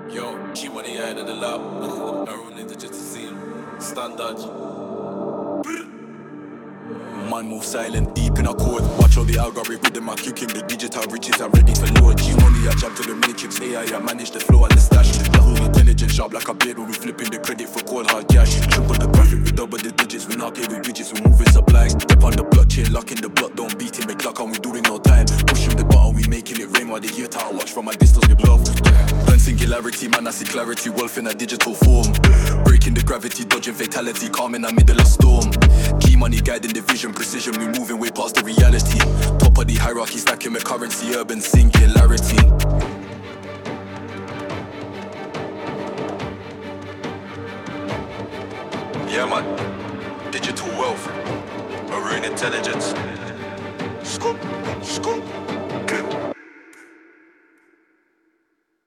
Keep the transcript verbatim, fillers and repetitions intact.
Yo, G money out of the lab. I run into just to see him. Standard. Man move silent, deep in a chord. Watch all the algorithm rhythm, I'm kicking the digital riches. I'm ready for load. G money, I jump to the matrix. A I, I manage the flow and the stash. Yahoo intelligent, sharp like a blade when we flipping the credit for cold hard cash. Triple the profit, we double the digits. We not giving digits, we moving supply. Step on the blockchain, locking the block, don't beat him, make luck and we doing no time. Pushing the button, we making it rain while they hear tower. Watch from a distance with love. Burn singularity, man, I see clarity. Wealth in a digital form. Breaking the gravity, dodging fatality, calm in the middle of storm. G money guiding the vision, precision, we moving way past the reality. Top of the hierarchy, stacking with currency, urban singularity. Yeah man, digital wealth, marine intelligence. Scoop, scoop.